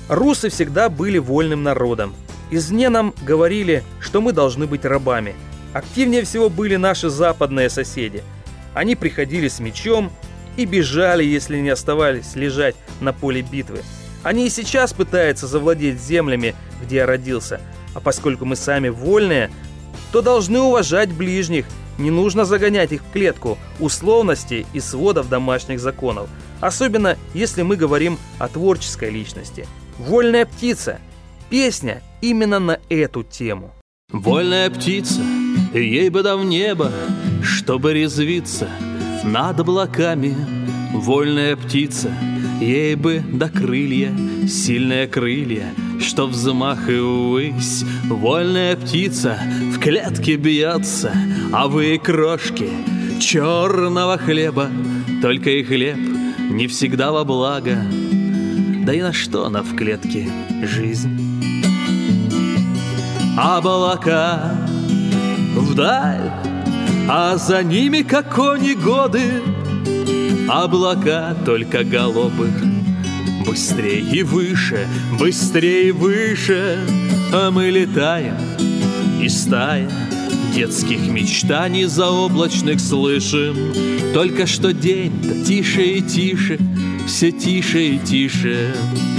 Русы всегда были вольным народом. Извне нам говорили, что мы должны быть рабами. Активнее всего были наши западные соседи. Они приходили с мечом и бежали, если не оставались лежать на поле битвы. Они и сейчас пытаются завладеть землями, где я родился. А поскольку мы сами вольные, то должны уважать ближних. Не нужно загонять их в клетку условностей и сводов домашних законов. Особенно, если мы говорим о творческой личности. «Вольная птица» – песня именно на эту тему. Вольная птица, ей бы да в небо, чтобы резвиться над облаками. Вольная птица, ей бы да крылья, сильные крылья, что взмах и ввысь. Вольная птица в клетке бьется, а вы крошки черного хлеба. Только и хлеб не всегда во благо, да и на что она в клетке жизнь? Облака вдаль, а за ними, как кони, годы. Облака только голубых. Быстрее и выше, быстрее и выше, а мы летаем, и стая детских мечтаний заоблачных слышим. Только что день-то тише и тише, все тише и тише.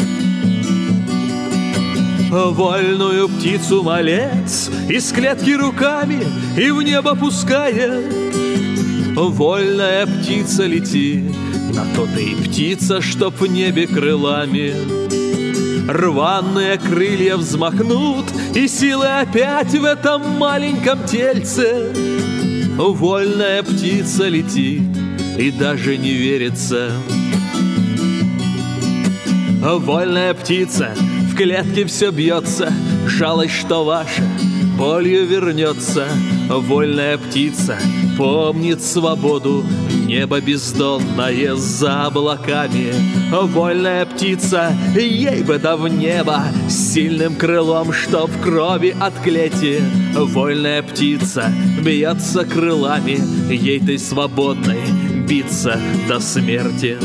Вольную птицу малец из клетки руками и в небо пускает. Вольная птица летит, на то ты и птица, чтоб в небе крылами. Рваные крылья взмахнут, и силы опять в этом маленьком тельце. Вольная птица летит, и даже не верится. Вольная птица, в клетке все бьется, жалость, что ваша болью вернется. Вольная птица помнит свободу, небо бездонное за облаками. Вольная птица, ей бы да в небо, с сильным крылом, что в крови от клети. Вольная птица бьется крылами, ей ты свободной биться до смерти.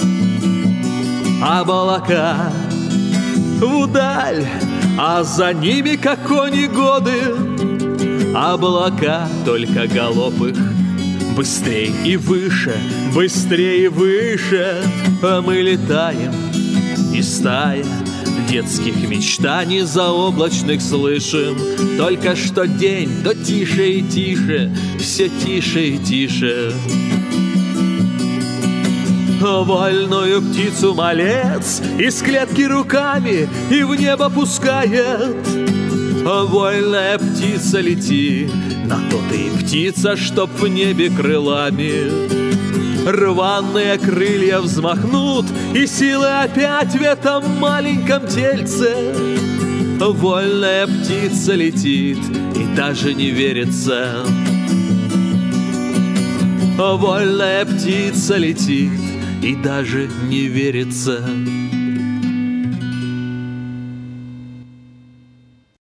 Облака вдаль, а за ними, как кони, годы. Облака только галоп их. Быстрей и выше, быстрее и выше, а мы летаем, и стая детских мечтаний заоблачных слышим. Только что день, да тише и тише, все тише и тише. Вольную птицу малец из клетки руками и в небо пускает. Вольная птица летит, на то ты и птица, чтоб в небе крылами. Рваные крылья взмахнут, и силы опять в этом маленьком тельце. Вольная птица летит, и даже не верится. Вольная птица летит, и даже не верится.